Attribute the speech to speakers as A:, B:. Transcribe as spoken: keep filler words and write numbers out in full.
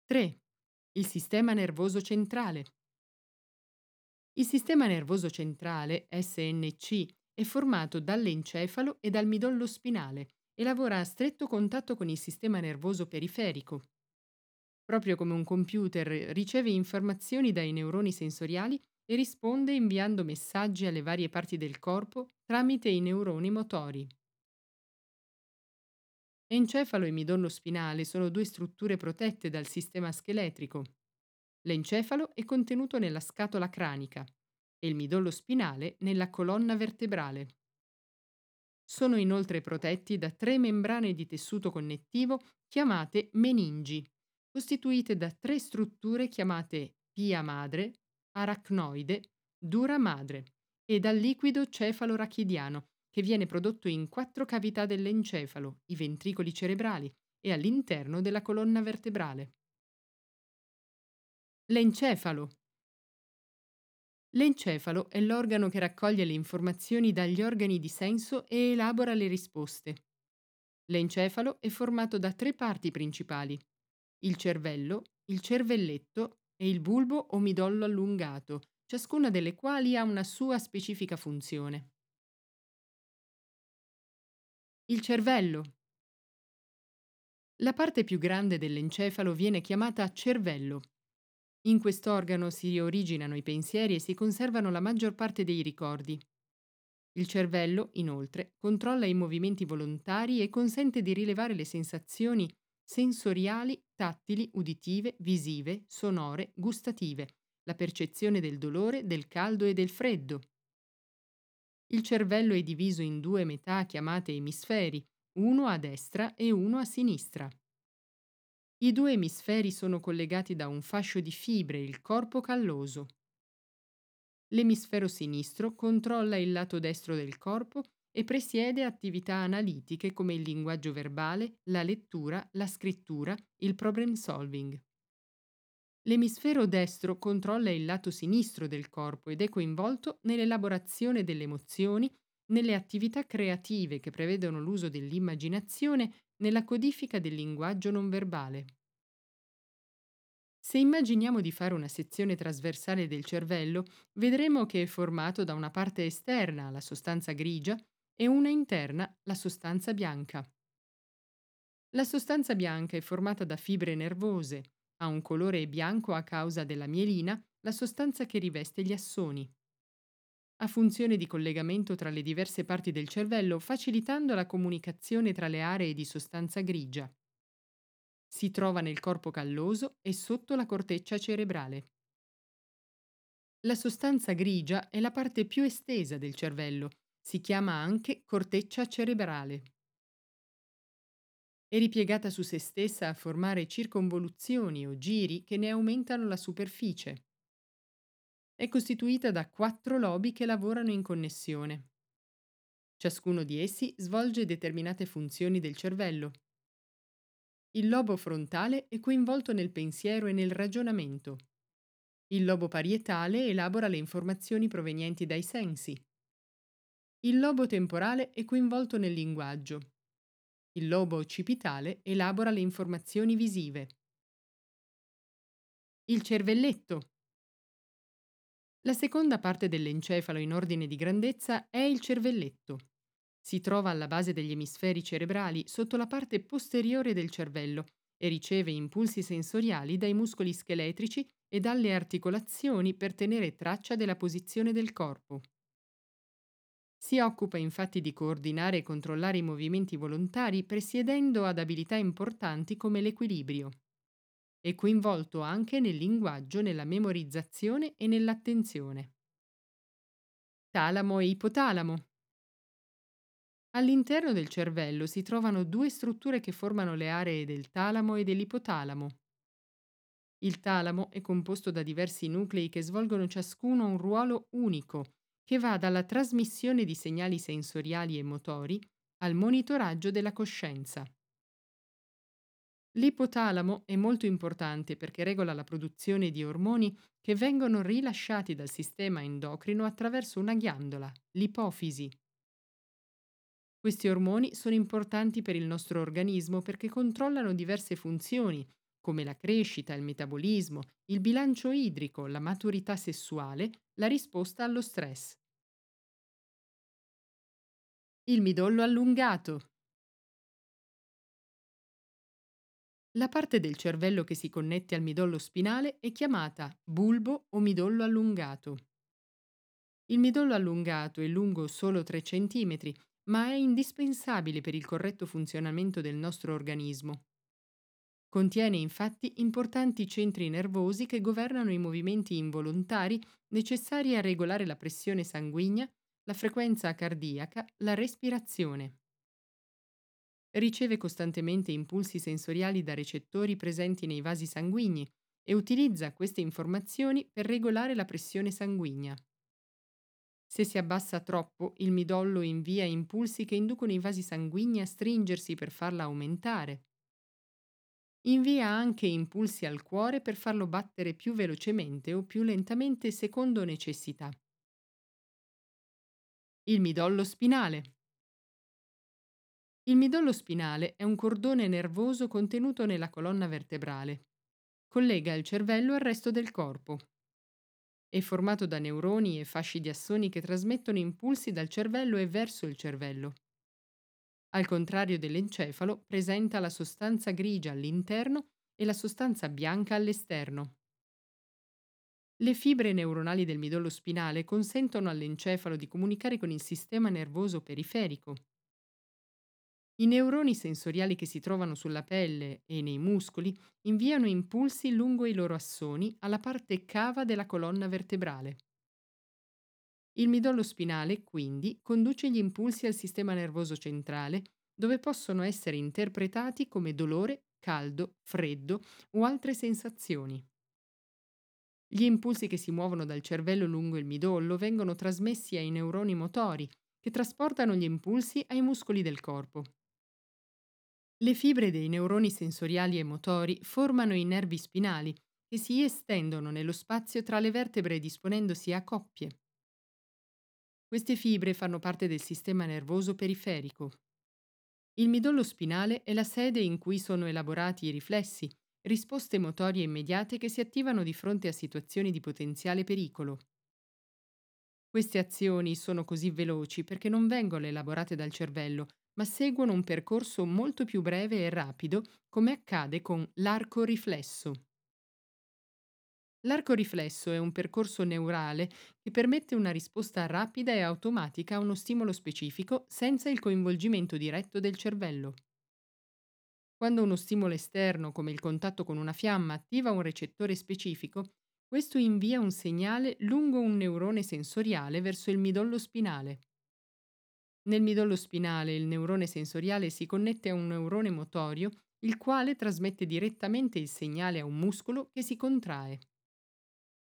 A: tre. Il sistema nervoso centrale. Il sistema nervoso centrale, S N C, è formato dall'encefalo e dal midollo spinale e lavora a stretto contatto con il sistema nervoso periferico. Proprio come un computer riceve informazioni dai neuroni sensoriali e risponde inviando messaggi alle varie parti del corpo tramite i neuroni motori. Encefalo e midollo spinale sono due strutture protette dal sistema scheletrico. L'encefalo è contenuto nella scatola cranica e il midollo spinale nella colonna vertebrale. Sono inoltre protetti da tre membrane di tessuto connettivo chiamate meningi, costituite da tre strutture chiamate pia madre, aracnoide, dura madre e dal liquido cefalo-rachidiano che viene prodotto in quattro cavità dell'encefalo, i ventricoli cerebrali e all'interno della colonna vertebrale. L'encefalo. L'encefalo è l'organo che raccoglie le informazioni dagli organi di senso e elabora le risposte. L'encefalo è formato da tre parti principali: il cervello, il cervelletto e il bulbo o midollo allungato, ciascuna delle quali ha una sua specifica funzione. Il cervello. La parte più grande dell'encefalo viene chiamata cervello. In quest'organo si originano i pensieri e si conservano la maggior parte dei ricordi. Il cervello, inoltre, controlla i movimenti volontari e consente di rilevare le sensazioni sensoriali, tattili, uditive, visive, sonore, gustative, la percezione del dolore, del caldo e del freddo. Il cervello è diviso in due metà chiamate emisferi, uno a destra e uno a sinistra. I due emisferi sono collegati da un fascio di fibre, il corpo calloso. L'emisfero sinistro controlla il lato destro del corpo e presiede attività analitiche come il linguaggio verbale, la lettura, la scrittura, il problem solving. L'emisfero destro controlla il lato sinistro del corpo ed è coinvolto nell'elaborazione delle emozioni, nelle attività creative che prevedono l'uso dell'immaginazione, nella codifica del linguaggio non verbale. Se immaginiamo di fare una sezione trasversale del cervello, vedremo che è formato da una parte esterna, la sostanza grigia, e una interna, la sostanza bianca. La sostanza bianca è formata da fibre nervose, ha un colore bianco a causa della mielina, la sostanza che riveste gli assoni. Ha funzione di collegamento tra le diverse parti del cervello, facilitando la comunicazione tra le aree di sostanza grigia. Si trova nel corpo calloso e sotto la corteccia cerebrale. La sostanza grigia è la parte più estesa del cervello, si chiama anche corteccia cerebrale. È ripiegata su se stessa a formare circonvoluzioni o giri che ne aumentano la superficie. È costituita da quattro lobi che lavorano in connessione. Ciascuno di essi svolge determinate funzioni del cervello. Il lobo frontale è coinvolto nel pensiero e nel ragionamento. Il lobo parietale elabora le informazioni provenienti dai sensi. Il lobo temporale è coinvolto nel linguaggio. Il lobo occipitale elabora le informazioni visive. Il cervelletto. La seconda parte dell'encefalo in ordine di grandezza è il cervelletto. Si trova alla base degli emisferi cerebrali sotto la parte posteriore del cervello e riceve impulsi sensoriali dai muscoli scheletrici e dalle articolazioni per tenere traccia della posizione del corpo. Si occupa infatti di coordinare e controllare i movimenti volontari presiedendo ad abilità importanti come l'equilibrio. È coinvolto anche nel linguaggio, nella memorizzazione e nell'attenzione. Talamo e ipotalamo. All'interno del cervello si trovano due strutture che formano le aree del talamo e dell'ipotalamo. Il talamo è composto da diversi nuclei che svolgono ciascuno un ruolo unico, che va dalla trasmissione di segnali sensoriali e motori al monitoraggio della coscienza. L'ipotalamo è molto importante perché regola la produzione di ormoni che vengono rilasciati dal sistema endocrino attraverso una ghiandola, l'ipofisi. Questi ormoni sono importanti per il nostro organismo perché controllano diverse funzioni, come la crescita, il metabolismo, il bilancio idrico, la maturità sessuale, la risposta allo stress. Il midollo allungato. La parte del cervello che si connette al midollo spinale è chiamata bulbo o midollo allungato. Il midollo allungato è lungo solo tre centimetri, ma è indispensabile per il corretto funzionamento del nostro organismo. Contiene infatti importanti centri nervosi che governano i movimenti involontari necessari a regolare la pressione sanguigna, la frequenza cardiaca, la respirazione. Riceve costantemente impulsi sensoriali da recettori presenti nei vasi sanguigni e utilizza queste informazioni per regolare la pressione sanguigna. Se si abbassa troppo, il midollo invia impulsi che inducono i vasi sanguigni a stringersi per farla aumentare. Invia anche impulsi al cuore per farlo battere più velocemente o più lentamente secondo necessità. Il midollo spinale. Il midollo spinale è un cordone nervoso contenuto nella colonna vertebrale. Collega il cervello al resto del corpo. È formato da neuroni e fasci di assoni che trasmettono impulsi dal cervello e verso il cervello. Al contrario dell'encefalo, presenta la sostanza grigia all'interno e la sostanza bianca all'esterno. Le fibre neuronali del midollo spinale consentono all'encefalo di comunicare con il sistema nervoso periferico. I neuroni sensoriali che si trovano sulla pelle e nei muscoli inviano impulsi lungo i loro assoni alla parte cava della colonna vertebrale. Il midollo spinale, quindi, conduce gli impulsi al sistema nervoso centrale, dove possono essere interpretati come dolore, caldo, freddo o altre sensazioni. Gli impulsi che si muovono dal cervello lungo il midollo vengono trasmessi ai neuroni motori, che trasportano gli impulsi ai muscoli del corpo. Le fibre dei neuroni sensoriali e motori formano i nervi spinali, che si estendono nello spazio tra le vertebre disponendosi a coppie. Queste fibre fanno parte del sistema nervoso periferico. Il midollo spinale è la sede in cui sono elaborati i riflessi, risposte motorie immediate che si attivano di fronte a situazioni di potenziale pericolo. Queste azioni sono così veloci perché non vengono elaborate dal cervello, ma seguono un percorso molto più breve e rapido, come accade con l'arco riflesso. L'arco riflesso è un percorso neurale che permette una risposta rapida e automatica a uno stimolo specifico senza il coinvolgimento diretto del cervello. Quando uno stimolo esterno, come il contatto con una fiamma, attiva un recettore specifico, questo invia un segnale lungo un neurone sensoriale verso il midollo spinale. Nel midollo spinale il neurone sensoriale si connette a un neurone motorio, il quale trasmette direttamente il segnale a un muscolo che si contrae.